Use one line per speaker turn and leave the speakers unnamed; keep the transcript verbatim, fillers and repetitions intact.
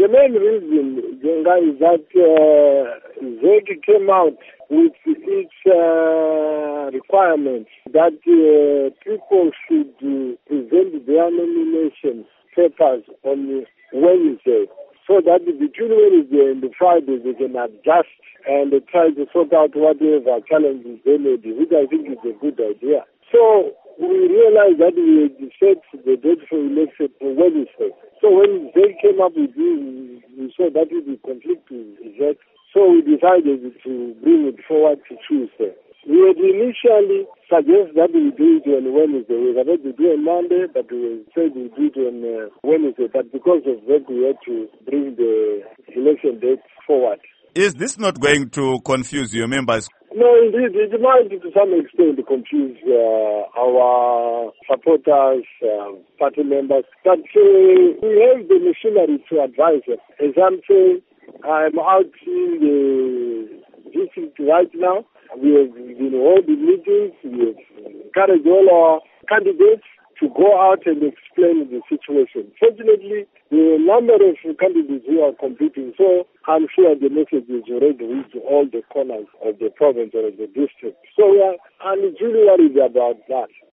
The main reason, Jenga, is that uh, Z E C came out with its uh, requirements that uh, people should uh, present their nomination papers on Wednesday, so that between Wednesday and Friday they can adjust and try to sort out whatever challenges they may be, which I think is a good idea. So we realized that we had set the date for election for Wednesday. So when they came up with this, we saw that it would conflict with that. So we decided to bring it forward to Tuesday. We had initially suggested that we do it on Wednesday. We were about to do it on Monday, but we said we do it on uh, Wednesday. But because of that, we had to bring the election date forward.
Is this not going to confuse your members?
No, indeed, it might to some extent confuse uh, our supporters, uh, party members. But uh, we have the machinery to advise them. As I'm saying, I'm out in the district right now. We have been holding meetings. We have encouraged all our candidates to go out and explain the situation. Fortunately, there are a number of candidates who are competing, so I'm sure the message is already reached all the corners of the province or of the district. So we are, I'm really worried about that.